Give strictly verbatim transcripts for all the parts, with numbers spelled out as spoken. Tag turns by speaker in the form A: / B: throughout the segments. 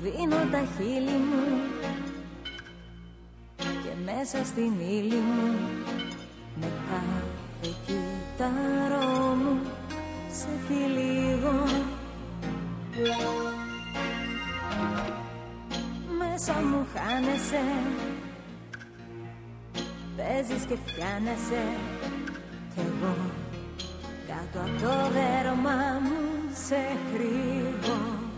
A: δίνω τα χείλη μου και μέσα στην ύλη μου με κάθε κύτταρό μου σε τυλίγω. Μέσα μου χάνεσαι, παίζεις και πιάνεσαι κι εγώ κάτω από το δέρμα μου σε κρύβω.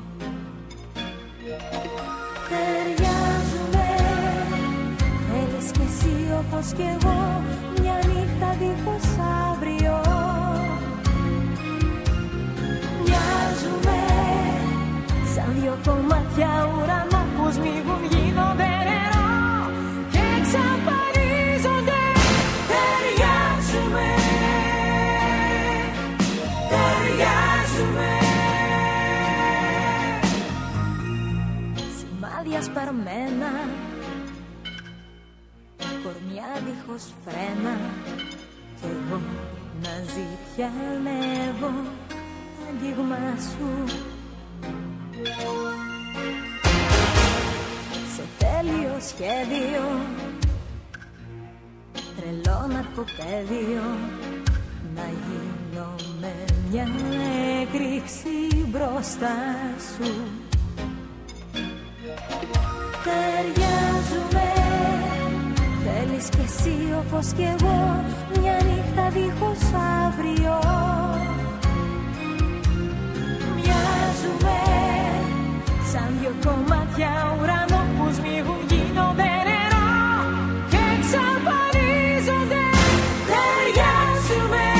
A: Ταιριάζουμε, θέλεις κι εσύ όπως κι εγώ μια νύχτα δίχως αύριο. Μοιάζουμε σαν δυο κομμάτια ουρανό που σμίγουν, γίνονται νερό και εξαφανίζονται. Ταιριάζουμε, ταιριάζουμε. Σημάδια σπαρμένα, κορμιά δίχως φρένα κι εγώ να ζητιανεύω τα αγγίγμα σου. Σε τέλειο σχέδιο, τρελό ναρκοπαίδιο, να γίνω με μια έκρηξη μπροστά σου. Ταιριάζουμε, θέλεις κι εσύ όπως κι εγώ μια νύχτα δίχως αύριο. Μοιάζουμε σαν δυο κομμάτια ουρανό που σμίγουν, γίνονται νερό και εξαφανίζονται. Ταιριάζουμε,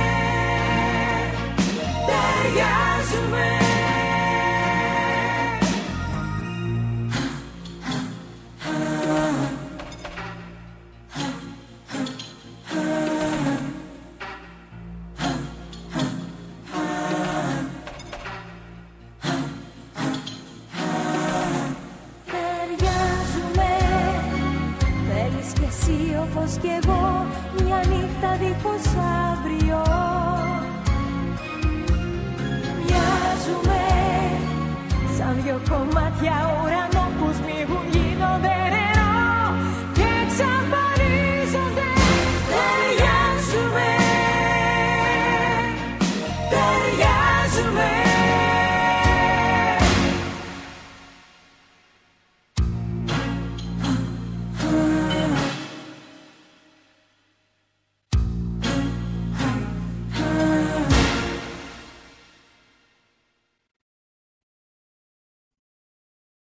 A: ταιριάζουμε. Όπως κι εγώ μια νύχτα δίχως αύριο. Μοιάζουμε σαν δυο κομμάτια ουρανού